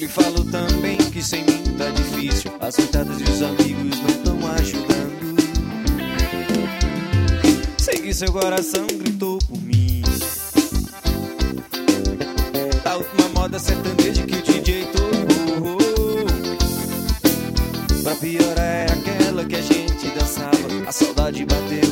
falou também que sem mim tá difícil. As coitadas e os amigos não tão ajudando. Sei que seu coração gritou por mim. A última moda sertaneja que o DJ tocou. Pra piorar é aquela que a gente dançava. A saudade bateu